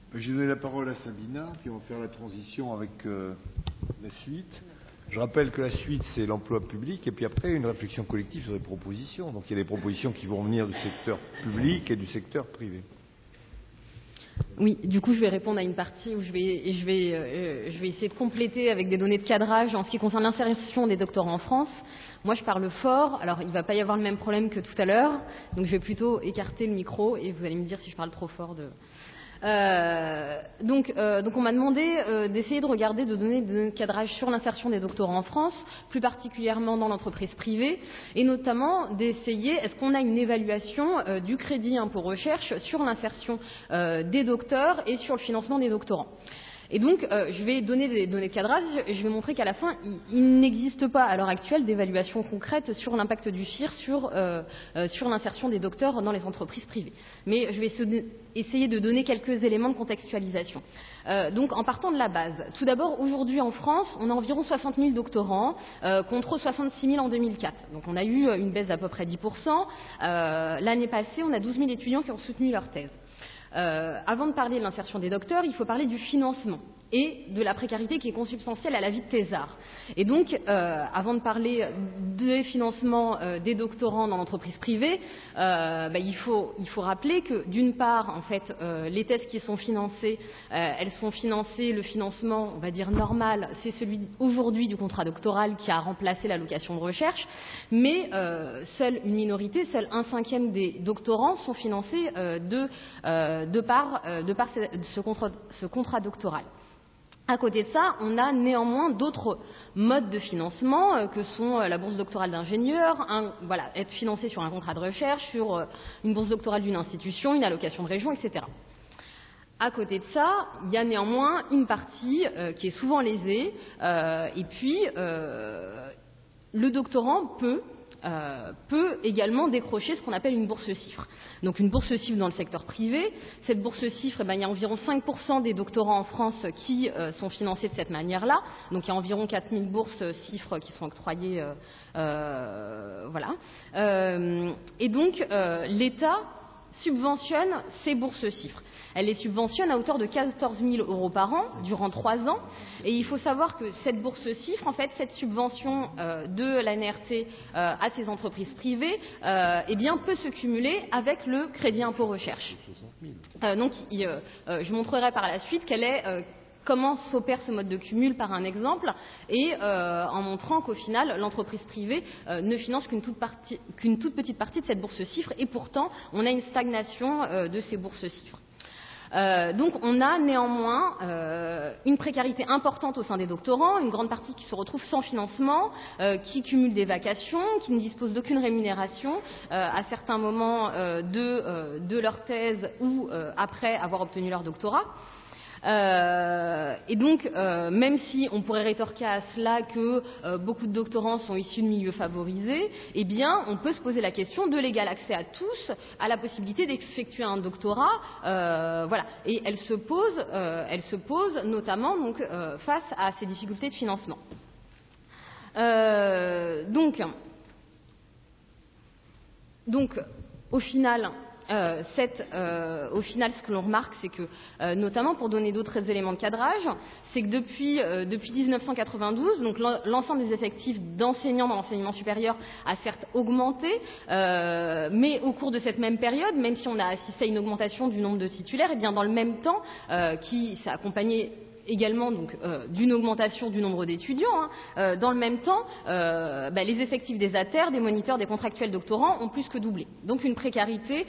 J'ai donné la parole à Sabina, qui va faire la transition avec la suite. Je rappelle que la suite, c'est l'emploi public, et puis après, une réflexion collective sur les propositions. Donc il y a des propositions qui vont venir du secteur public et du secteur privé. Oui, du coup, je vais répondre à une partie où je vais essayer de compléter avec des données de cadrage en ce qui concerne l'insertion des doctorants en France. Moi, je parle fort, alors il ne va pas y avoir le même problème que tout à l'heure, donc je vais plutôt écarter le micro et vous allez me dire si je parle trop fort de... Donc on m'a demandé d'essayer de regarder, de donner des données de cadrage sur l'insertion des doctorants en France, plus particulièrement dans l'entreprise privée, et notamment d'essayer, est-ce qu'on a une évaluation du crédit impôt recherche sur l'insertion des docteurs et sur le financement des doctorants. Et donc, je vais donner des données de cadrage et je vais montrer qu'à la fin, il n'existe pas à l'heure actuelle d'évaluation concrète sur l'impact du FIR sur l'insertion des docteurs dans les entreprises privées. Mais je vais essayer de donner quelques éléments de contextualisation. Donc, en partant de la base, tout d'abord, aujourd'hui en France, on a environ 60 000 doctorants contre 66 000 en 2004. Donc, on a eu une baisse d'à peu près 10%. L'année passée, on a 12 000 étudiants qui ont soutenu leur thèse. Avant de parler de l'insertion des docteurs, il faut parler du financement et de la précarité qui est consubstantielle à la vie de thésard. Et donc, avant de parler des financements des doctorants dans l'entreprise privée, il faut rappeler que d'une part, en fait, les thèses qui sont financées, elles sont financées, le financement, on va dire normal, c'est celui aujourd'hui du contrat doctoral qui a remplacé l'allocation de recherche, mais seule une minorité, seul 1/5 des doctorants sont financés de par ce contrat doctoral. À côté de ça, on a néanmoins d'autres modes de financement que sont la bourse doctorale d'ingénieur, être financé sur un contrat de recherche, sur une bourse doctorale d'une institution, une allocation de région, etc. À côté de ça, il y a néanmoins une partie qui est souvent lésée, et puis le doctorant peut également décrocher ce qu'on appelle une bourse CIFRE. Donc une bourse CIFRE dans le secteur privé. Cette bourse CIFRE, il y a environ 5% des doctorants en France qui sont financés de cette manière-là. Donc il y a environ 4000 bourses CIFRE qui sont octroyées. Et donc l'État subventionne ces bourses CIFRE. Elle les subventionne à hauteur de 14 000 € par an durant 3 ans. Et il faut savoir que cette bourse CIFRE, en fait, cette subvention de l'ANRT à ces entreprises privées, peut se cumuler avec le crédit impôt recherche. Je montrerai par la suite comment s'opère ce mode de cumul par un exemple et en montrant qu'au final, l'entreprise privée ne finance qu'une toute petite partie de cette bourse CIFRE et pourtant, on a une stagnation de ces bourses CIFRE. Donc on a néanmoins une précarité importante au sein des doctorants, une grande partie qui se retrouve sans financement, qui cumule des vacations, qui ne dispose d'aucune rémunération à certains moments de leur thèse ou après avoir obtenu leur doctorat. Et donc, même si on pourrait rétorquer à cela que beaucoup de doctorants sont issus de milieux favorisés, eh bien, on peut se poser la question de l'égal accès à tous à la possibilité d'effectuer un doctorat. Et elle se pose notamment donc, face à ces difficultés de financement. Donc, au final, ce que l'on remarque, c'est que, notamment pour donner d'autres éléments de cadrage, c'est que depuis 1992, donc l'ensemble des effectifs d'enseignants dans l'enseignement supérieur a certes augmenté, mais au cours de cette même période, même si on a assisté à une augmentation du nombre de titulaires, et bien dans le même temps, qui s'est accompagné également donc d'une augmentation du nombre d'étudiants. Dans le même temps, les effectifs des ATER, des moniteurs, des contractuels doctorants ont plus que doublé. Donc une précarité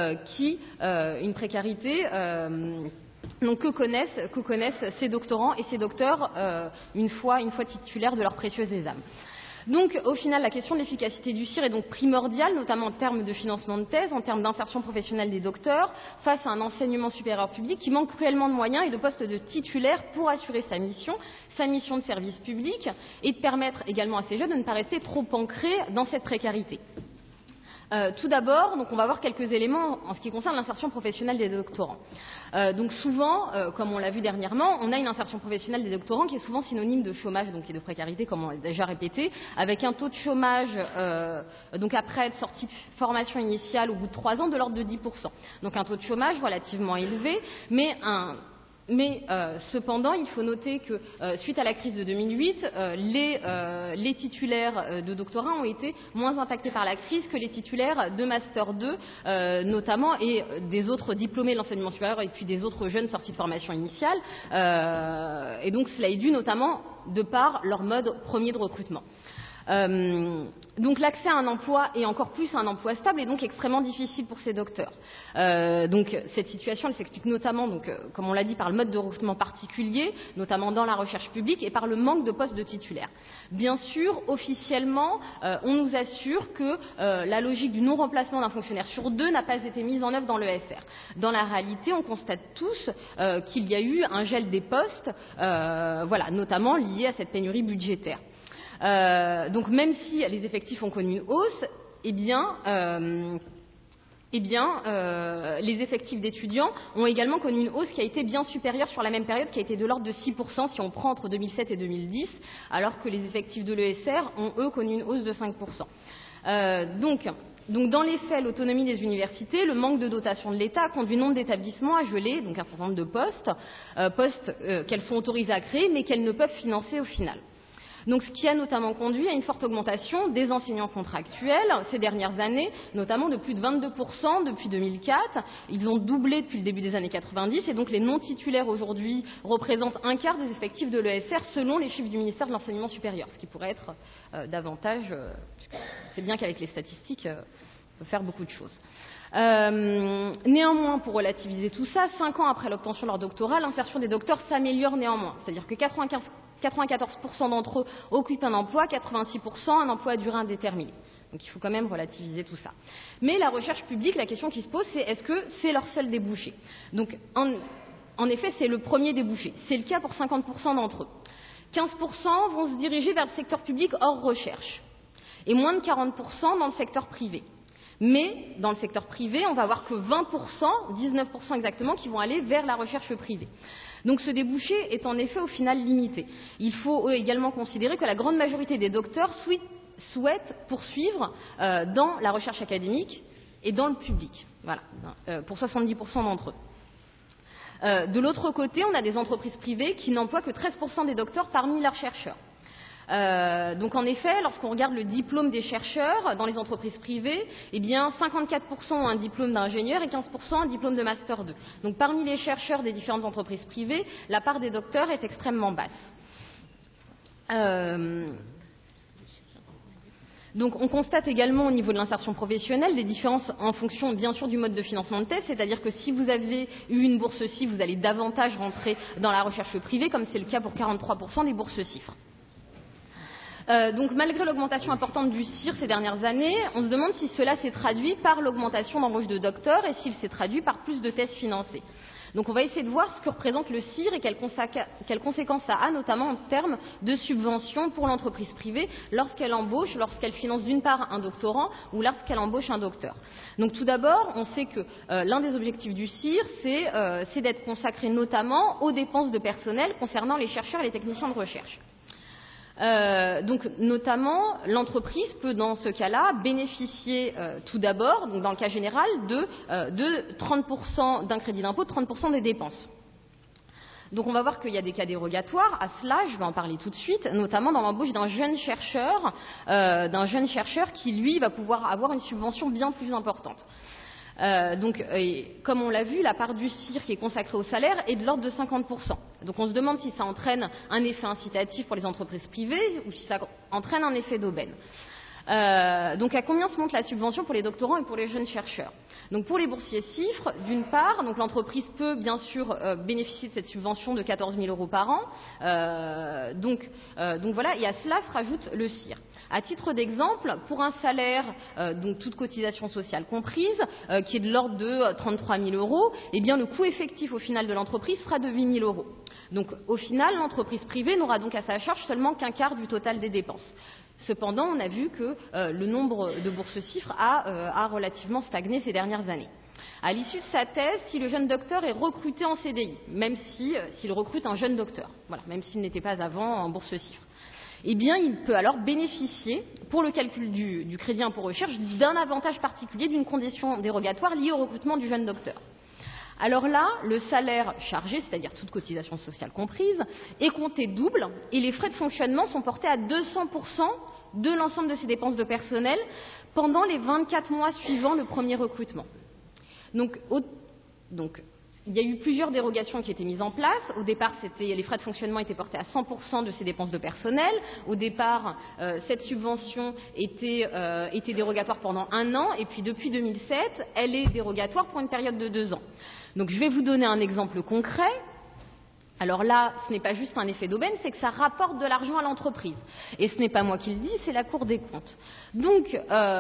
que connaissent ces doctorants et ces docteurs une fois titulaires de leur précieuse examen. Donc, au final, la question de l'efficacité du CIR est donc primordiale, notamment en termes de financement de thèse, en termes d'insertion professionnelle des docteurs, face à un enseignement supérieur public qui manque cruellement de moyens et de postes de titulaires pour assurer sa mission de service public, et de permettre également à ces jeunes de ne pas rester trop ancrés dans cette précarité. Tout d'abord, donc on va voir quelques éléments en ce qui concerne l'insertion professionnelle des doctorants. Donc souvent, comme on l'a vu dernièrement, on a une insertion professionnelle des doctorants qui est souvent synonyme de chômage donc, et de précarité, comme on l'a déjà répété, avec un taux de chômage donc après être sorti de formation initiale au bout de 3 ans de l'ordre de 10%. Donc un taux de chômage relativement élevé, mais cependant, il faut noter que suite à la crise de 2008, les titulaires de doctorat ont été moins impactés par la crise que les titulaires de Master 2, notamment, et des autres diplômés de l'enseignement supérieur et puis des autres jeunes sortis de formation initiale. Et donc cela est dû notamment de par leur mode premier de recrutement. Donc l'accès à un emploi et encore plus à un emploi stable est donc extrêmement difficile pour ces docteurs. Donc cette situation elle s'explique notamment, donc, comme on l'a dit, par le mode de recrutement particulier, notamment dans la recherche publique, et par le manque de postes de titulaires. Bien sûr, officiellement, on nous assure que la logique du non-remplacement d'un fonctionnaire sur 2 n'a pas été mise en œuvre dans l'ESR. Dans la réalité, on constate tous qu'il y a eu un gel des postes, voilà, notamment lié à cette pénurie budgétaire. Donc même si les effectifs ont connu une hausse, les effectifs d'étudiants ont également connu une hausse qui a été bien supérieure sur la même période, qui a été de l'ordre de 6% si on prend entre 2007 et 2010, alors que les effectifs de l'ESR ont eux connu une hausse de 5%. Donc dans les faits, l'autonomie des universités, le manque de dotation de l'État conduit nombre d'établissements à geler donc un certain nombre de postes qu'elles sont autorisées à créer mais qu'elles ne peuvent financer au final. Donc, ce qui a notamment conduit à une forte augmentation des enseignants contractuels ces dernières années, notamment de plus de 22% depuis 2004. Ils ont doublé depuis le début des années 90 et donc les non-titulaires aujourd'hui représentent un quart des effectifs de l'ESR selon les chiffres du ministère de l'Enseignement supérieur, ce qui pourrait être davantage. C'est bien qu'avec les statistiques, on peut faire beaucoup de choses. Néanmoins, pour relativiser tout ça, 5 ans après l'obtention de leur doctorat, l'insertion des docteurs s'améliore néanmoins. C'est-à-dire que 94% d'entre eux occupent un emploi, 86% un emploi à durée indéterminée. Donc il faut quand même relativiser tout ça. Mais la recherche publique, la question qui se pose, c'est est-ce que c'est leur seul débouché? Donc en effet, c'est le premier débouché. C'est le cas pour 50% d'entre eux. 15% vont se diriger vers le secteur public hors recherche. Et moins de 40% dans le secteur privé. Mais dans le secteur privé, on va voir que 20%, 19% exactement, qui vont aller vers la recherche privée. Donc ce débouché est en effet au final limité. Il faut également considérer que la grande majorité des docteurs souhaitent poursuivre dans la recherche académique et dans le public. Voilà, pour 70% d'entre eux. De l'autre côté, on a des entreprises privées qui n'emploient que 13% des docteurs parmi leurs chercheurs. Donc en effet, lorsqu'on regarde le diplôme des chercheurs dans les entreprises privées, eh bien 54% ont un diplôme d'ingénieur et 15% un diplôme de master 2. Donc parmi les chercheurs des différentes entreprises privées, la part des docteurs est extrêmement basse. Donc on constate également au niveau de l'insertion professionnelle des différences en fonction bien sûr du mode de financement de thèse, c'est-à-dire que si vous avez eu une bourse CIFRE, vous allez davantage rentrer dans la recherche privée, comme c'est le cas pour 43% des bourses CIFRE. Donc malgré l'augmentation importante du CIR ces dernières années, on se demande si cela s'est traduit par l'augmentation d'embauche de docteurs et s'il s'est traduit par plus de thèses financées. Donc on va essayer de voir ce que représente le CIR et quelles conséquences ça a, notamment en termes de subventions pour l'entreprise privée lorsqu'elle embauche, lorsqu'elle finance d'une part un doctorant ou lorsqu'elle embauche un docteur. Donc tout d'abord, on sait que l'un des objectifs du CIR, c'est d'être consacré notamment aux dépenses de personnel concernant les chercheurs et les techniciens de recherche. Donc notamment, l'entreprise peut dans ce cas-là bénéficier tout d'abord, dans le cas général, de 30% d'un crédit d'impôt, de 30% des dépenses. Donc on va voir qu'il y a des cas dérogatoires à cela, je vais en parler tout de suite, notamment dans l'embauche d'un jeune chercheur qui lui va pouvoir avoir une subvention bien plus importante. Donc, comme on l'a vu, la part du CIR qui est consacrée au salaire est de l'ordre de 50%. Donc on se demande si ça entraîne un effet incitatif pour les entreprises privées ou si ça entraîne un effet d'aubaine. Donc à combien se monte la subvention pour les doctorants et pour les jeunes chercheurs? Donc pour les boursiers CIFRE, d'une part, donc l'entreprise peut bien sûr bénéficier de cette subvention de 14 000 € par an. Donc voilà, et à cela se rajoute le CIR. À titre d'exemple, pour un salaire, donc toute cotisation sociale comprise, qui est de l'ordre de 33 000 €, eh bien le coût effectif au final de l'entreprise sera de 8 000 €. Donc au final, l'entreprise privée n'aura donc à sa charge seulement qu'un quart du total des dépenses. Cependant, on a vu que le nombre de bourses cifres a relativement stagné ces dernières années. À l'issue de sa thèse, si le jeune docteur est recruté en CDI, même s'il recrute un jeune docteur, voilà, même s'il n'était pas avant en bourse cifre, eh bien, il peut alors bénéficier, pour le calcul du crédit impôt recherche, d'un avantage particulier, d'une condition dérogatoire liée au recrutement du jeune docteur. Alors là, le salaire chargé, c'est-à-dire toute cotisation sociale comprise, est compté double et les frais de fonctionnement sont portés à 200% de l'ensemble de ses dépenses de personnel pendant les 24 mois suivant le premier recrutement. Donc, il y a eu plusieurs dérogations qui étaient mises en place. Au départ, les frais de fonctionnement étaient portés à 100% de ses dépenses de personnel. Au départ, cette subvention était dérogatoire pendant 1 an, et puis depuis 2007, elle est dérogatoire pour une période de 2 ans. Donc, je vais vous donner un exemple concret. Alors là, ce n'est pas juste un effet d'aubaine, c'est que ça rapporte de l'argent à l'entreprise. Et ce n'est pas moi qui le dis, c'est la Cour des comptes. Donc,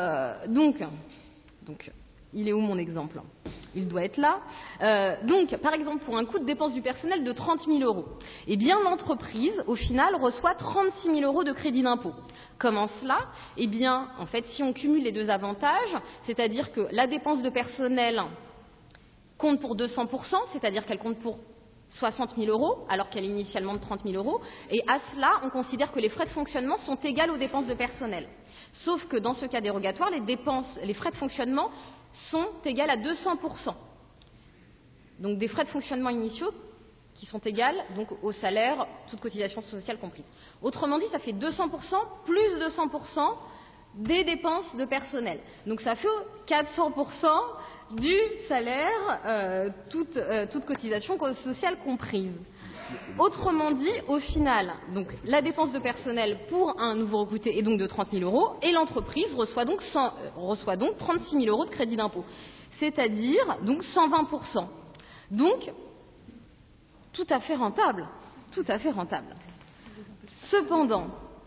il est où mon exemple ? Il doit être là. Donc, par exemple, pour un coût de dépense du personnel de 30 000 €, eh bien, l'entreprise, au final, reçoit 36 000 € de crédit d'impôt. Comment cela ? Eh bien, en fait, si on cumule les deux avantages, c'est-à-dire que la dépense de personnel compte pour 200%, c'est-à-dire qu'elle compte pour 60 000 € alors qu'elle est initialement de 30 000 €, et à cela, on considère que les frais de fonctionnement sont égaux aux dépenses de personnel. Sauf que dans ce cas dérogatoire, les frais de fonctionnement sont égales à 200%. Donc des frais de fonctionnement initiaux qui sont égales donc au salaire, toute cotisation sociale comprise. Autrement dit, ça fait 200% plus 200% des dépenses de personnel. Donc ça fait 400% du salaire, toute cotisation sociale comprise. Autrement dit, au final, donc, la dépense de personnel pour un nouveau recruté est donc de 30 000 € et l'entreprise reçoit donc 36 000 € de crédit d'impôt, c'est-à-dire donc 120%. Donc, tout à fait rentable, tout à fait rentable. Cependant,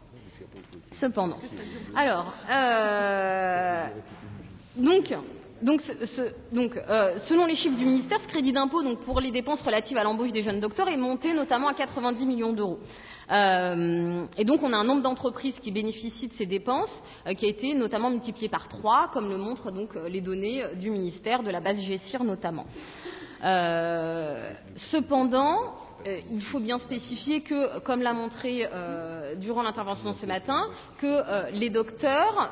alors, selon les chiffres du ministère, ce crédit d'impôt donc, pour les dépenses relatives à l'embauche des jeunes docteurs est monté notamment à 90 millions €. Et donc on a un nombre d'entreprises qui bénéficient de ces dépenses qui a été notamment multiplié par 3, comme le montrent donc les données du ministère, de la base GESIR notamment. Cependant, il faut bien spécifier que, comme l'a montré durant l'intervention ce matin, que les docteurs,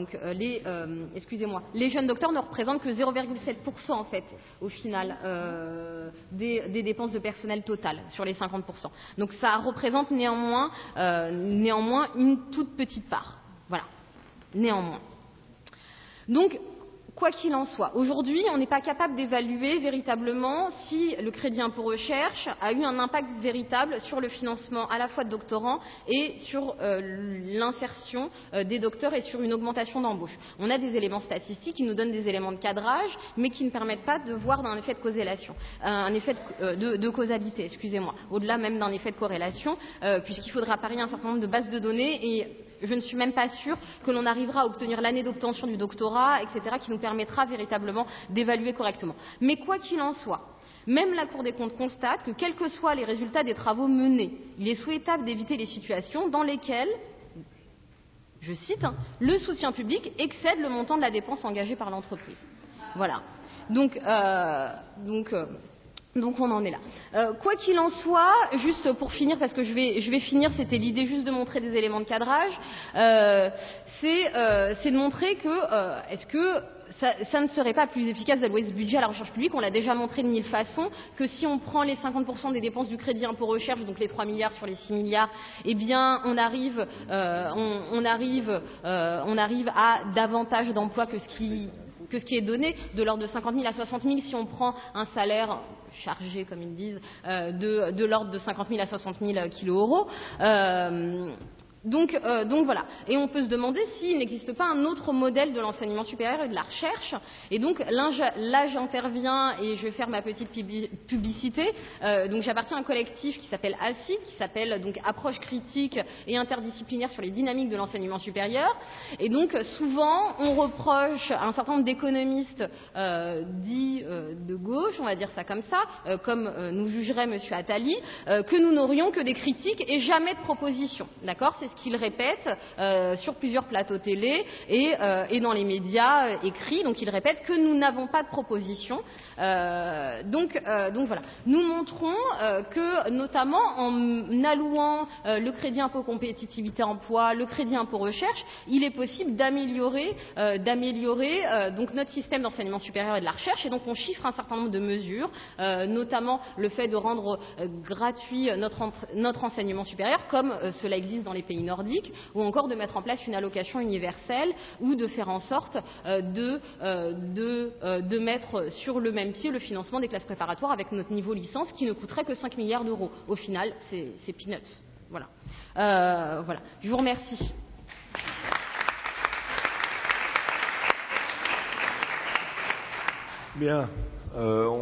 les jeunes docteurs ne représentent que 0,7% en fait, au final, des dépenses de personnel totales sur les 50%. Donc ça représente néanmoins une toute petite part. Voilà, néanmoins. Donc, quoi qu'il en soit, aujourd'hui, on n'est pas capable d'évaluer véritablement si le crédit impôt recherche a eu un impact véritable sur le financement à la fois de doctorants et sur l'insertion des docteurs et sur une augmentation d'embauche. On a des éléments statistiques qui nous donnent des éléments de cadrage, mais qui ne permettent pas de voir un effet de corrélation, un effet de causalité, excusez-moi, au-delà même d'un effet de corrélation, puisqu'il faudra parier un certain nombre de bases de données et je ne suis même pas sûre que l'on arrivera à obtenir l'année d'obtention du doctorat, etc., qui nous permettra véritablement d'évaluer correctement. Mais quoi qu'il en soit, même la Cour des comptes constate que, quels que soient les résultats des travaux menés, il est souhaitable d'éviter les situations dans lesquelles, je cite, le soutien public excède le montant de la dépense engagée par l'entreprise. Voilà. Donc on en est là. Quoi qu'il en soit, juste pour finir, parce que je vais finir, c'était l'idée juste de montrer des éléments de cadrage, c'est de montrer que est-ce que ça ne serait pas plus efficace d'allouer ce budget à la recherche publique. On l'a déjà montré de 1000 façons, que si on prend les 50% des dépenses du crédit impôt recherche, donc les 3 milliards sur les 6 milliards, eh bien on arrive à davantage d'emplois que ce qui est donné, de l'ordre de 50 000 à 60 000 si on prend un salaire chargé, comme ils disent, de l'ordre de 50 000 à 60 000 kilo-euros. Donc voilà. Et on peut se demander s'il n'existe pas un autre modèle de l'enseignement supérieur et de la recherche. Et donc là j'interviens et je vais faire ma petite publicité. Donc j'appartiens à un collectif qui s'appelle ACID, qui s'appelle donc Approche critique et interdisciplinaire sur les dynamiques de l'enseignement supérieur. Et donc souvent on reproche à un certain nombre d'économistes dits de gauche, on va dire ça comme ça, comme nous jugerait Monsieur Attali, que nous n'aurions que des critiques et jamais de propositions. D'accord ? C'est ce qu'il répète sur plusieurs plateaux télé et dans les médias écrits. Donc il répète que nous n'avons pas de proposition. Donc voilà. Nous montrons que, notamment en allouant le crédit impôt compétitivité emploi, le crédit impôt recherche, il est possible d'améliorer donc notre système d'enseignement supérieur et de la recherche. Et donc on chiffre un certain nombre de mesures, notamment le fait de rendre gratuit notre enseignement supérieur, comme cela existe dans les pays nordiques, ou encore de mettre en place une allocation universelle, ou de faire en sorte de mettre sur le même pied le financement des classes préparatoires avec notre niveau licence qui ne coûterait que 5 milliards d'euros. Au final, c'est peanuts. Voilà. Voilà. Je vous remercie. Bien.